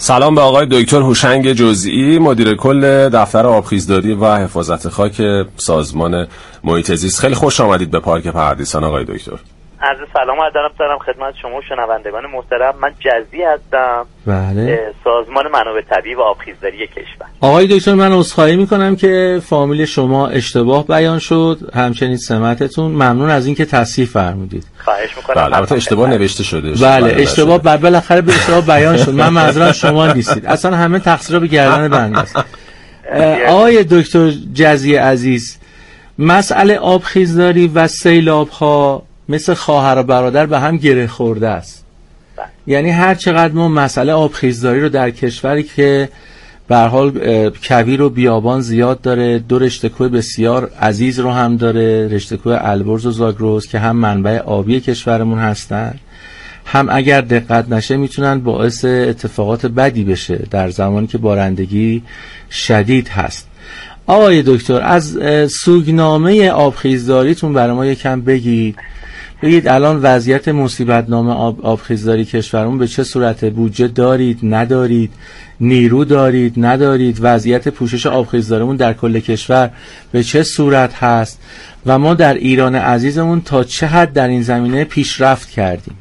سلام به آقای دکتر هوشنگ جزئی، مدیر کل دفتر آبخیزداری و حفاظت خاک سازمان محیط زیست. خیلی خوش آمدید به پارک پردیسان آقای دکتر. عرض سلام و ادب دارم خدمت شما شنوندگان محترم. من جزئی هستم. بله. سازمان منابع طبیعی و آبخیزداری کشور. آقای دکتر من عذرخواهی میکنم که فامیل شما اشتباه بیان شد، همچنین سمتتون. ممنون از اینکه تصحیح فرمودید. خواهش میکنم. بله البته اشتباه نوشته شده. بله اشتباه بالاخره به اشتباه بیان شد. من معذرت شما نیستید. اصلا همه تقصیر به گردن بنده است. آقای دکتر جزئی عزیز، مسئله آبخیزداری و سیلاب‌ها مثل خواهر و برادر به هم گره خورده است. یعنی هر چقدر ما مسئله آبخیزداری رو در کشوری که به هر حال کویر و بیابان زیاد داره، دو رشته کوه بسیار عزیز رو هم داره، رشته کوه البرز و زاگرس که هم منبع آبی کشورمون هستن، هم اگر دقت نشه میتونن باعث اتفاقات بدی بشه در زمانی که بارندگی شدید هست. آقای دکتر از سوگنامه آبخیزداریتون برای ما یکم بگید الان وضعیت مصیبتنامه آبخیزداری کشورمون به چه صورته؟ بودجه دارید ندارید؟ نیرو دارید ندارید؟ وضعیت پوشش آبخیزداریمون در کل کشور به چه صورت هست و ما در ایران عزیزمون تا چه حد در این زمینه پیشرفت کردیم؟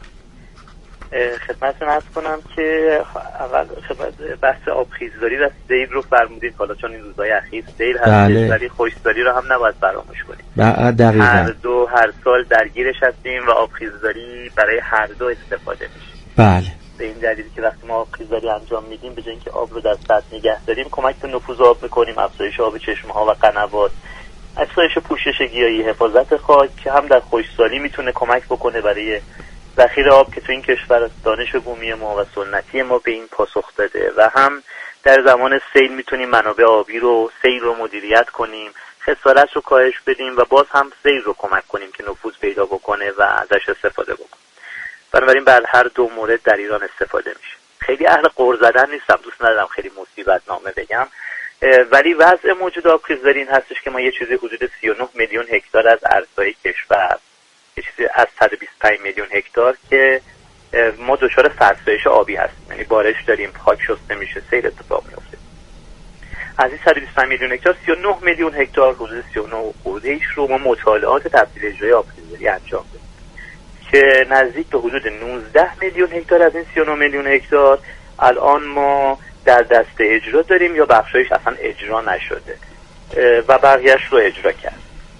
خدمتتون عرض کنم که اول بحث آبخیزداری و سیل رو فرمودید. حالا چون این روزهای اخیر سیل هست ولی خشکسالی رو هم نباید فراموش کنیم. دقیقاً هر سال درگیرش هستیم و آبخیزداری برای هر دو استفاده میشه. بله. به این دلیلی که وقتی ما آبخیزداری انجام میدیم به جای اینکه آب رو در سطح نگه داریم کمک به نفوذ آب میکنیم، افزایش آب چشمه ها و قنوات، افزایش پوشش گیاهی، حفاظت خاک که هم در خشکسالی میتونه کمک بکنه برای ذخیره آب که تو این کشور دانش بومی ما و سنتی ما به این پاسخ داده و هم در زمان سیل میتونیم منابع آبی رو سیل رو مدیریت کنیم، خسارت رو کاهش بدیم و باز هم سیل رو کمک کنیم که نفوذ پیدا بکنه و ازش استفاده بکنیم. بنابراین بر هر دو مورد در ایران استفاده میشه. خیلی اهل غر زدن نیستم، دوست ندارم خیلی مصیبت نامه بگم، ولی وضع موجود آبخیزداری این هستش که ما یه چیزی حدود 39 میلیون هکتار از ارزهای کشور، یه چیزی از 125 میلیون هکتار که ما دچار فرسایش آبی هستیم، یعنی بارش داریم، خاک شسته میشه، سیل اتفاق میفته. از این 125 میلیون هکتار 39 میلیون هکتار حدود 39 خورده‌ایش رو ما مطالعات تبدیل اجرای آبخیزداری انجام دادیم که نزدیک به حدود 19 میلیون هکتار از این 39 میلیون هکتار الان ما در دست اجرا داریم یا بخشایش اصلا اجرا نشده و بقیه‌اش رو اجرا کرد.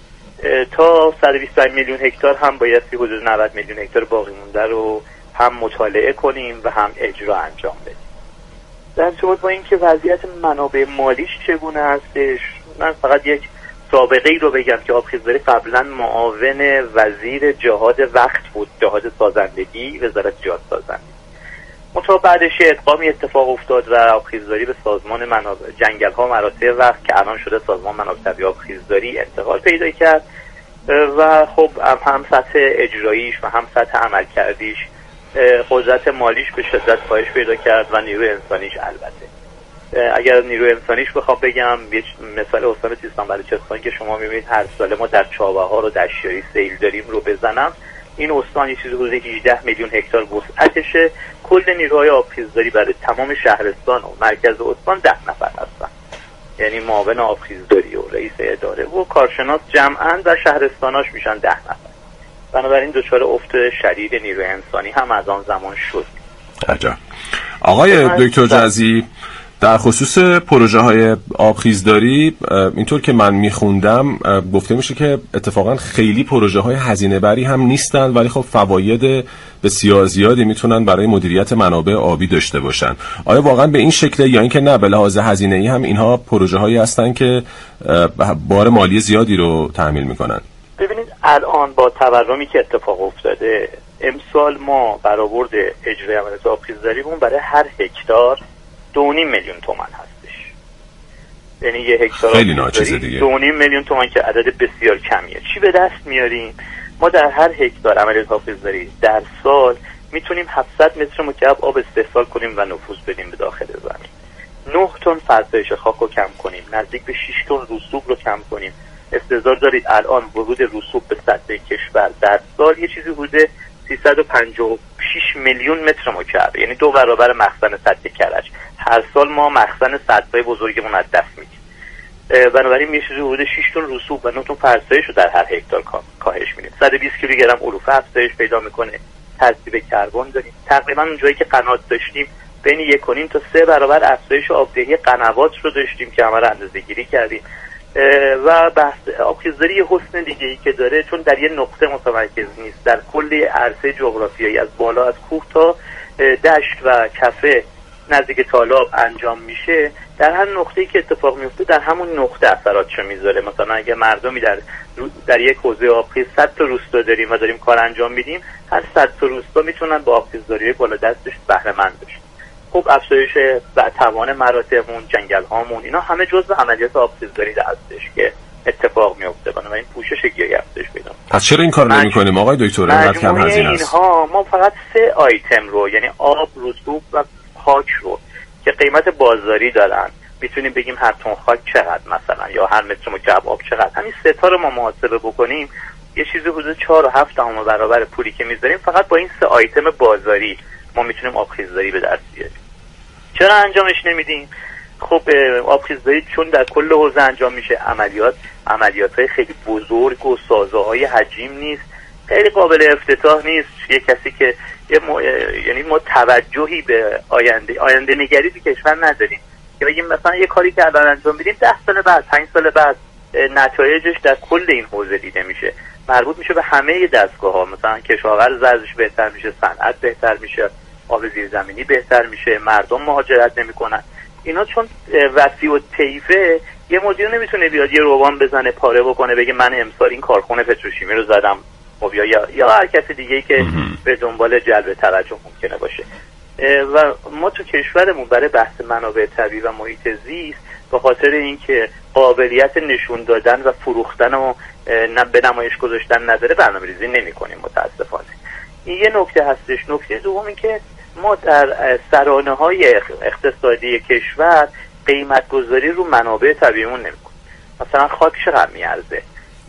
تا 125 میلیون هکتار هم باید حدود 90 میلیون هکتار باقی مونده رو هم مطالعه کنیم و هم اجرا انجام بدیم. در ارتباط با اینکه وضعیت منابع مالیش چگونه هستش، من فقط یک سابقه ای رو بگم که آبخیزداری قبلا معاون وزیر جهاد وقت بود، جهاد سازندگی، وزارت جهاد سازندگی. منتها بعدش ادغامی اتفاق افتاد و آبخیزداری به سازمان جنگل ها مراتع وقت که الان شده سازمان منابع طبیعی آبخیزداری انتقال پیدا کرد و خب هم سطح اجراییش و هم سطح عملکردیش قدرت مالیش به شدت کاهش پیدا کرد و نیروی انسانیش البته. اگر نیروی انسانیش بخوام بگم مثال استان سیستان بلوچستان که شما میبینید هر سال ما در چابهار و دشیاری سیل داریم رو بزنم، این استان یه چیزی حدود 18 میلیون هکتار وسعتشه. کل نیروهای آبخیزداری برای تمام شهرستان و مرکز استان 10 نفر هستن، یعنی معاون آبخیزداری و رئیس اداره و کارشناس جمعاً و شهرستاناش میشن 10 نفر. بنابراین دچار افت شدید نیروی انسانی هم از آن زمان شد. عجب. آقای دکتر جزئی، در خصوص پروژه های آبخیزداری اینطور که من میخوندم گفته میشه که اتفاقا خیلی پروژه های هزینه بری هم نیستن ولی خب فواید بسیار زیادی میتونن برای مدیریت منابع آبی داشته باشن. آیا واقعا به این شکله یا اینکه نه به لحاظ هزینه ای هم اینها پروژه هایی هستن که بار مالی زیادی رو تحمیل میکنن؟ ببینید الان با تورمی که اتفاق افتاده امسال ما برآورد اجرای عملیات آبخیزداریمون برای هر هکتار 2.5 میلیون تومان هستش. یعنی یه هکتار خیلی ناچیزه دیگه. 2.5 میلیون تومان که عدد بسیار کمیه. چی به دست میاریم؟ ما در هر هکتار عملیات آبخیزداری در سال میتونیم 700 متر مکعب آب استحصال کنیم و نفوذ بدیم به داخل زمین. 9 تن فرسایش خاک رو کم کنیم، نزدیک به 6 تن رسوب رو کم کنیم. استحضار دارید الان ورود رسوب به سطح کشور در سال یه چیزی حدود 356 میلیون متر مکعب، یعنی 2 برابر مخزن سطح کرج. هر سال ما مخزن سدهای بزرگمون از دست میدیم. بنابراین میشه حدود 6 تن رسوب و 9 تن فرسایش رو در هر هکتار کاهش میدیم. 120 کیلوگرم علوفه افزایش پیدا میکنه. ترکیب کربن داریم. تقریبا اونجایی که قنات داشتیم بین 1.5 تا 3 برابر افزایش آبدهی قنوات رو داشتیم که همه رو اندازه‌گیری کردیم. و بحث آبخیزداری یه حسن دیگه ای که داره، چون در یه نقطه متمرکز نیست، در کل عرصه جغرافیایی از بالا از کوه تا دشت و کفه نزدیک تالاب انجام میشه. در هر نقطه‌ای که اتفاق میفته در همون نقطه اثراتشو میذاره. مثلا اگه مردمی در یک حوزه آبخیز 100 تا روستا داریم و داریم کار انجام میدیم، هر 100 تا روستا میتونن با آبخیزداری بالا دستش بهره مند بشن. خب افزایش توان مراتعمون، جنگل هامون، اینا همه جزء عملیات آبخیزداری هستش که اتفاق میفته. بنابراین پوشش گیاهی افزایش پیدا میکنه. پس چرا این کارو نمی‌کنیم آقای دکتر؟ اینقدر کم هزینه است. اینها ما فقط 3 آیتم رو، یعنی آب، رسوب و خاک رو که قیمت بازاری دارن، میتونیم بگیم هر تن خاک چقدر مثلا یا هر متر مکعب آب چقدر، همین 3 تا رو ما محاسبه بکنیم یه چیزی حدود 4.7 برابر پولی که میذاریم فقط با این 3 آیتم بازاری ما میتونیم آبخیزداری به دست بیاریم. چرا انجامش نمیدیم؟ خب آبخیزداری چون در کل حوزه انجام میشه، عملیات‌های خیلی بزرگ و سازه‌های حجیم نیست، خیلی قابل افتتاح نیست. یه کسی که یعنی ما توجهی به آینده نگری تو کشور نداریم که بگیم مثلا یه کاری که الان انجام میدیم 10 سال بعد، 5 سال بعد نتایجش در کل این حوزه دیده میشه. مربوط میشه به همه دستگاه‌ها، مثلا کشاورز ورزش بهتر میشه، صنعت بهتر میشه، آب زیرزمینی بهتر میشه، مردم مهاجرت نمیکنن. اینا چون وسیع و طیفه، یه مدیر نمیتونه بیاد یه روبان بزنه پاره بکنه بگه من امسال این کارخونه پتروشیمی رو زدم یا هر کسی دیگه‌ای که به دنبال جلب توجه ممکنه باشه. و ما تو کشورمون برای بحث منابع طبیعی و محیط زیست به خاطر اینکه قابلیت نشون دادن و فروختن و به نمایش گذاشتن نداره برنامه‌ریزی نمی‌کنیم متأسفانه. این یه نکته هستش. نکته دوم این که ما در سرانه‌های اقتصادی کشور قیمت گذاری رو منابع طبیعیمون نمی‌کنیم. مثلا خاک چقدر میارزه،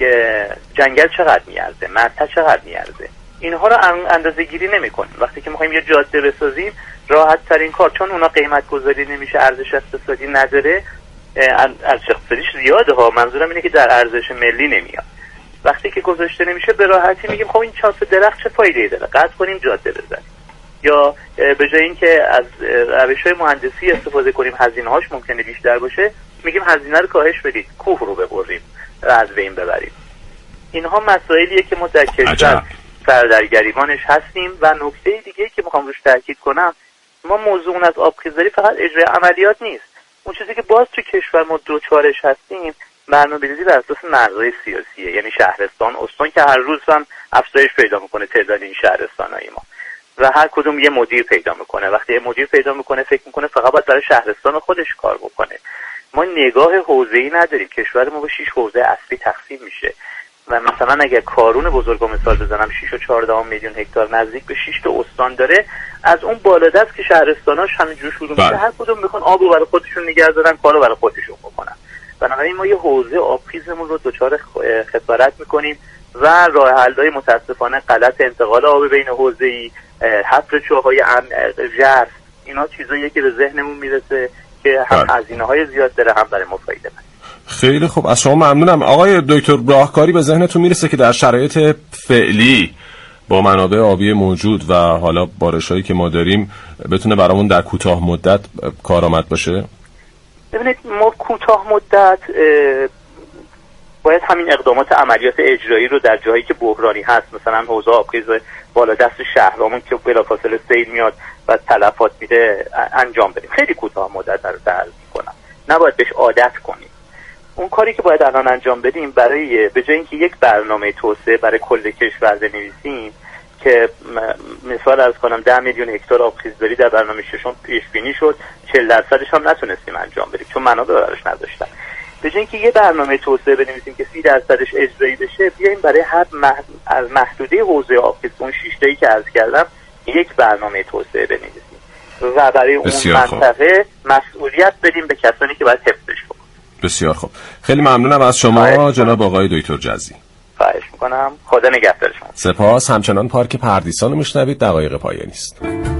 جنگل چقدر میارزه، مرتع چقدر میارزه، اینها رو اندازه‌گیری نمی‌کنیم. وقتی که می‌خوایم یه جاده بسازیم، راحت ترین کار، چون اونا قیمت گذاری نمیشه، ارزش اقتصادی نداره، ارزش اقتصادیش زیاده ها، منظورم اینه که در ارزش ملی نمیاد. وقتی که گذاشته نمیشه به راحتی میگیم خب این چاس درخت چه فایده‌ای داره، قطع کنیم جاده بزنیم. یا به جای اینکه از روش‌های مهندسی استفاده کنیم هزینه‌هاش ممکنه بیشتر باشه، میگیم هزینه رو کاهش بدید، کوه رو ببریم و از بین ببریم. اینها مسائلیه که ما در کشور در گریبانش هستیم. و نکته دیگه که میخوام روش تاکید کنم، ما موضوع از آبخیزداری فقط اجرای عملیات نیست. اون چیزی که باز تو کشور ما دوچارش هستیم برنامه‌ریزی بر اساس مرزهای سیاسیه، یعنی شهرستان، استان که هر روز هم افزایش پیدا میکنه تعداد این شهرستان‌های ما و هر کدوم یه مدیر پیدا میکنه. وقتی یه مدیر پیدا میکنه فکر میکنه فقط باید برای شهرستان خودش کار بکنه. ما نگاه حوزه‌ای نداریم. کشور ما به 6 حوزه اصلی تقسیم میشه و مثلا اگر کارون بزرگو مثال بزنم 6.14 میلیون هکتار نزدیک به 6 تا استان داره، از اون بالادست که شهرستاناش همینجور شروع میشه، هر کدوم میخوان آبو برای خودشون نگه دارن، کارو برای خودشون بکنن. بنابراین ما یه حوزه آبخیزمون رو دچار خسارت میکنیم و راه حل‌های متاسفانه غلط انتقال آب بین حوزه‌ای، حفر چاه‌های ژرف، اینا چیزاییه که به ذهنمون میرسه که هم هزینه‌های زیاد داره هم برای ما فایده نداره. خیلی خوب، از شما ممنونم آقای دکتر. راهکاری به ذهنتون میرسه که در شرایط فعلی با منابع آبی موجود و حالا بارشایی که ما داریم بتونه برامون در کوتاه مدت کارآمد باشه؟ ببینید ما کوتاه مدت باید همین اقدامات عملیات اجرایی رو در جایی که بحرانی هست، مثلا حوزه آبخیز بالا دست شهرامون که بلافاصله سیل میاد و تلفات میده انجام بدیم. خیلی کوتاه مدت رو درز میکنم، نباید بهش عادت کنیم. اون کاری که باید الان انجام بدیم برای به جای اینکه یک برنامه توسعه برای کل کشور بنویسیم که مثال عرض کنم 10 میلیون هکتار آبخیزداری در برنامه ششم پیش بینی شد، 40% هم نتونستیم انجام بدیم چون منابع براش نداشتن. به جای اینکه یه برنامه توسعه بنویسیم که 30%ش اجرایی بشه، بیایم برای هر از محدوده حوزه آبخیز اون 6 تایی که عرض کردم یک برنامه توسعه بنویسیم و برای اون منطقه مسئولیت بدیم به کسانی که باید حفظش بکنن. بسیار خوب، خیلی ممنونم از شما جناب آقای دکتر جزی. خواهش میکنم، خدا نگهدار شما. سپاس. همچنان پارک پردیسان رو میشنوید، دقایق پایانی است.